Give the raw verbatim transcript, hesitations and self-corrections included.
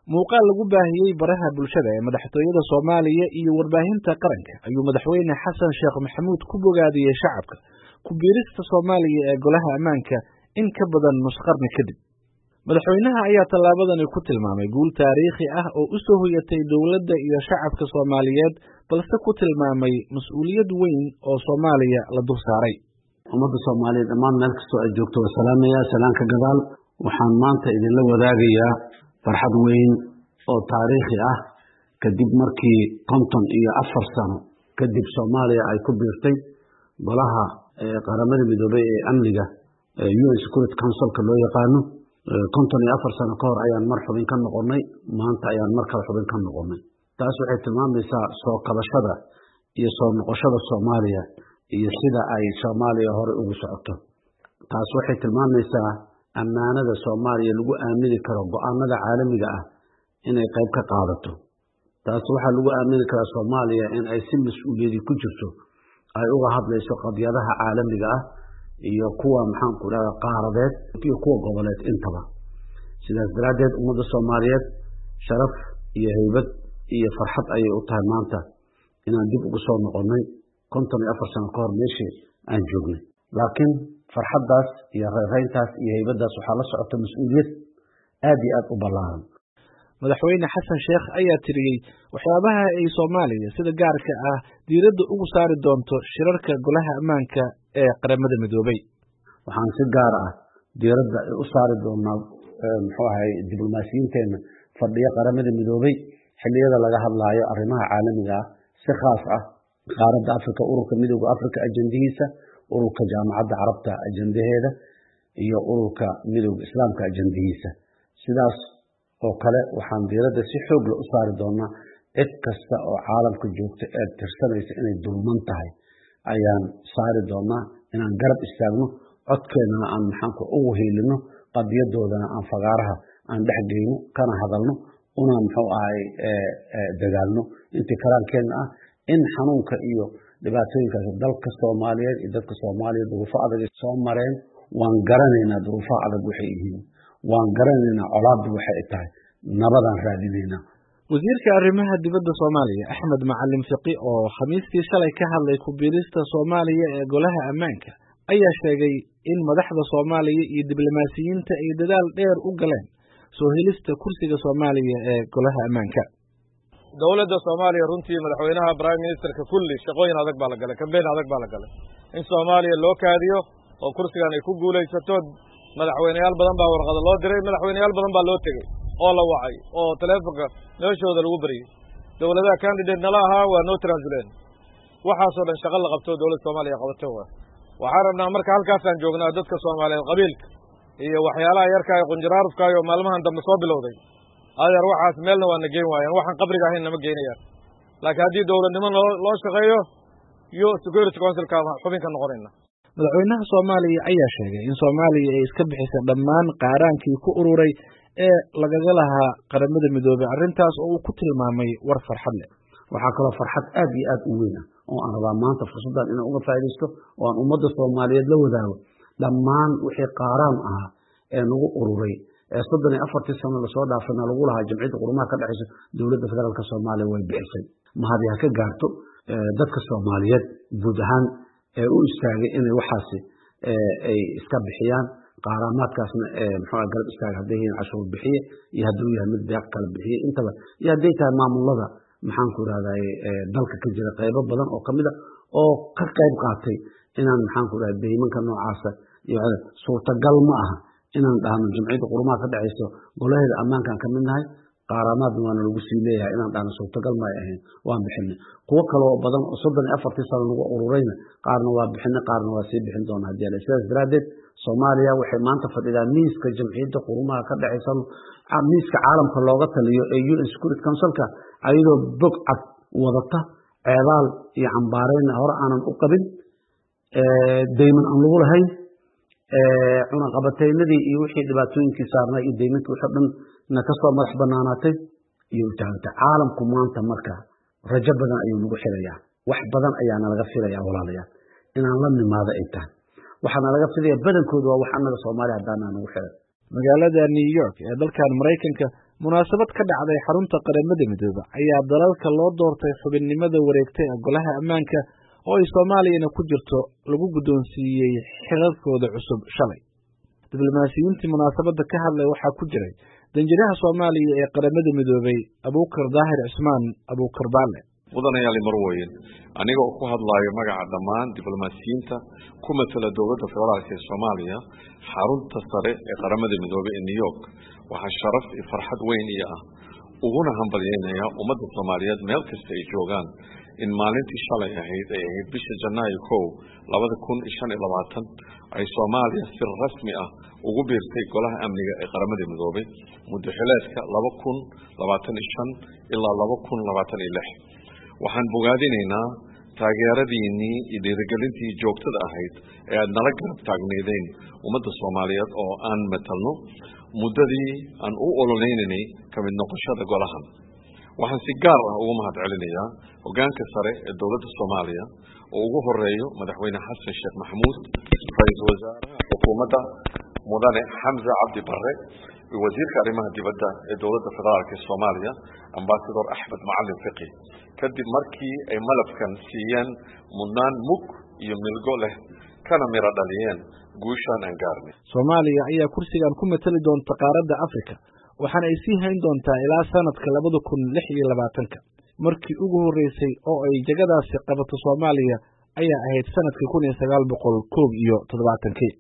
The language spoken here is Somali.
muuqaal lagu baahiyey baraha bulshada ee madaxtooyada Soomaaliya iyo warbaahinta qaranka ayuu madaxweyne Xasan Sheekh Maxamuud ku bogaadiyay shacabka ku biirista Soomaaliya ee golaha ammaanka in ka badan nus qarni kadib. Madaxweynaha ayaa tallaabadan ku tilmaamay guul taariikhi ah oo u soo hoyatay dawladda iyo shacabka Soomaaliyeed, balse ku tilmaamay mas'uuliyad weyn oo Soomaaliya la dul saaray. ummadda Soomaaliyeed dhammaan meel kastoo ay joogto waa salaamaya salaanka gadaal. waxaan maanta idinla wadaagayaa farxad weyn oo taariikhi ah kadib markii konton iyo afar sano kadib Soomaaliya ay ku biirtay golaha qaramada midoobay ee amniga U N Security Council-ka loo yaqaano. konton iyo afar sano ka hor ayaan mar xubin ka noqonnay, maanta ayaan mar kale xubin ka noqonnay. taas waxay tilmaamaysaa soo kabashada iyo soo noqoshada Soomaaliya iyo sida ay Soomaaliya hore ugu socoto. taas waxay tilmaamaysaa ammaanada Soomaaliya lagu aamini karo go'aanada caalamiga ah inay qayb ka qaadato. taas waxaa lagu aamini karaa Soomaaliya in ay si mas'uuliyadi ku jirto ay uga hadlayso qadiyadaha caalamiga ah iyo kuwa maxaan ku raraa qaaradeed iyo kuwa goboleed intaba. sidaas daraaddeed ummadda Soomaaliyeed sharaf iyo haybad iyo farxad ayay u tahay maanta inaan dib ugu soo noqonnay konton iyo afar sano ka hor meeshii aan joognay. laakiin farxaddaas iyo reerayntaas iyo haybaddaas waxaa la socota mas'uuliyad aad iyo aad u ballaaran. madaxweyne Xasan Sheekh ayaa tiriyey waxyaabaha ay Soomaaliya sida gaarka ah diiradda ugu saari doonto shirarka golaha ammaanka ee qaramada midoobay. waxaan si gaar ah diiradda u saari doonaa muxuu ahay diblomaasiyiinteena fadhiya qaramada midoobay xilliyada laga hadlaayo arrimaha caalamiga ah, si khaas ah qaaradda Afrika, ururka midowga Afrika ajandihiisa, ururka jaamacadda carabta ajandaheeda iyo ururka midowga islaamka ajandihiisa. sidaas oo kale waxaan diiradda si xoog leh u saari doonaa cid kasta oo caalamka joogta ee tirsanaysa inay dulman tahay ayaan saari doonaa inaan garab istaagno, codkeennana aan maxaanku ugu hiilino, qadiyadoodana aan fagaaraha aan dhex geyno, kana hadalno, una muxuu ahay dagaalno intii karaankeenna ah in xanuunka iyo dhibaatooyinkaas dalka Soomaaliyeed iyo dadka Soomaaliyeed duruufo adag soo mareen. waan garanaynaa duruufaha adag waxay yihiin, waan garanaynaa colaaddu waxay tahay, nabadaan raadinaynaa. wasiirka arrimaha dibadda Soomaaliya Axmed Macalin Fiqi oo khamiistii shalay ka hadlay ku biirista Soomaaliya ee golaha ammaanka ayaa sheegay in madaxda Soomaaliya iyo diblomaasiyiinta ay dadaal dheer u galeen soo helista kursiga Soomaaliya ee golaha ammaanka. dawladda Soomaaliya runtii madaxweynaha Prime Minister-ka kulli shaqooyin adag baa la galay, kambeyn adag baa la galay in Soomaaliya loo kaadiyo oo kursigan ay ku guulaysato. madaxweynayaal badan baa warqado loo diray, madaxweynayaal badan baa loo tegey oo la wacay oo taleefanka meeshooda lagu bariyey. dawladaha candidate nala ahaa waa noo transuleen. waxaasoo dhan shaqo la qabto dawladda Soomaaliya qabato waa. waxaan rabnaa marka halkaasaan joognaa dadka Soomaaliyeed qabiilka iyo waxyaalaha yarka ee qunjaraarufka iyo maalmahan dambe soo bilowday. adeer waxaas meelna waa na geyn waayaan, waxaan qabriga ahayn nama geynayaan. laakiin haddii dawladnimo loo shaqeeyo iyo Security Council-ka xubin ka noqonayna. madaxweynaha Soomaaliya ayaa sheegay in Soomaaliya ay iska bixisay dhammaan qaaraankii ku ururay ee lagaga lahaa qaramada midoobay, arrintaas oo uu ku tilmaamay war farxad leh. waxaa kaloo farxad aad iyo aad u weyn ah oo aan rabaa maanta fursaddan inaan uga faa'iidaysto oo aan ummadda Soomaaliyeed la wadaago dhammaan wixii qaaraan ahaa ee nagu ururay ee soddon iyo afartii sano lasoo dhaafana lagu lahaa jamciyadda qurumaha ka dhexaysa dowladda federaalka Soomaaliya way bixisay. mahadi ha ka gaarto dadka Soomaaliyeed guud ahaan ee u istaagay inay waxaasi ay iska bixiyaan qaaraamaadkaasna muxuu ahaa garab istaaga hadday yihiin cashuur bixiye iyo hadduu yahay mid deeq kala bixiye intaba iyo hadday tahay maamulada maxaan ku rahday dalka ka jira qaybo badan oo kamid a oo ka qayb qaatay inaan maxaan ku rahday deymanka noocaasa iyo suurtagal ma aha inaan dhahno jamciyadda qurumaha ka dhexayso golaheeda ammaankaan ka mid nahay qaaraamaadna waana lagu sii leeyahay inaan dhahno suurtagal ma ay ahayn waan bixinay. kuwo kale oo badan oo soddon iyo afartii sano lagu ururayna qaarna waa bixinay qaarna waa sii bixin doonaa haddii ala. sidaas daraaddeed Soomaaliya waxay maanta fadhidaa miiska jamciyadda qurumaha ka dhexaysa, miiska caalamka looga taliyo ee U N Security Council-ka ayadoo bog cad wadata, ceebaal iyo cambaarayna hore aanan u qabin, deyman aan lagu lahayn, cunaqabataynadii iyo wixii dhibaatooyinkii saarnaa iyo deymankii wixii dhan na ka soo madax banaanaatay iyo utaagta caalamku. maanta marka rajo badan ayuu nagu xilayaa, wax badan ayaana laga filayaa walaalayaal inaan la nimaado ay tahay. waxaana laga filayaa badankooda waa wax annaga Soomaaliya haddaan aan ugu xiran. magaalada New York ee dalkan Mareykanka munaasabad ka dhacday xarunta qaramada midoobe ayaa dalalka loo doortay xubinnimada wareegtay ee golaha ammaanka oo ay Soomaaliyana ku jirto lagu guddoonsiiyey xilalkooda cusub shalay. diblomaasiyiintii munaasabadda ka hadlay waxaa ku jiray danjiraha Soomaaliya ee qaramada midoobay Abuukar Daahir Cismaan Abuukar Baalle. mudanayaal marweyn aniga oo ku hadlayo magaca dhammaan diblomaasiyiinta ku matala dowladda federaalka ee Soomaaliya xarunta sare ee qaramada midoobay ee New York waxa sharaf iyo farxad weyn ii ah uguna hambalyeynaya ummadda Soomaaliyeed meel kasta ay joogaan in maalintii shalay ahayd ay ahayd bisha Janaayo kow laba kun iyo shan iyo labaatan ay Soomaaliya si rasmi ah ugu biirtay golaha amniga ee qaramada midoobay muddo xileedka laba kun labaatan iyo shan ilaa laba kun labaatan iyo lix. waxaan bogaadinaynaa taageeradiinii iyo dhiirigelintii joogtada ahayd ee aad nala garab taagneedeen ummadda Soomaaliyeed oo aan matalno muddadii aan u ololeynay ka mid noqoshada golahan. waxaan si gaar ah ugu mahadcelinayaa hoggaanka sare ee dowladda Soomaaliya oo ugu horeeyo madaxweyne Xasan Sheekh Maxamuud, ra'iisul wasaaraha xukuumadda mudane Xamza Cabdi Barre, iyo wasiirka arrimaha dibadda ee dowladda federaalka ee Soomaaliya ambassador Axmed Macalin Fiqi. kadib markii ay malabkan siiyeen mudnaan mug iyo milgo leh kana mira dhaliyeen guushan aan gaarnay. Soomaaliya ayaa kursigan ku matali doonta qaaradda Afrika waxaana ay sii hayn doontaa ilaa sanadka laba kun lix iyo labaatan markii ugu horeysay oo ay jagadaasi qabato Soomaaliya ayaa ahayd sanadkii kun iyo sagaal boqol kow iyo toddobaatan.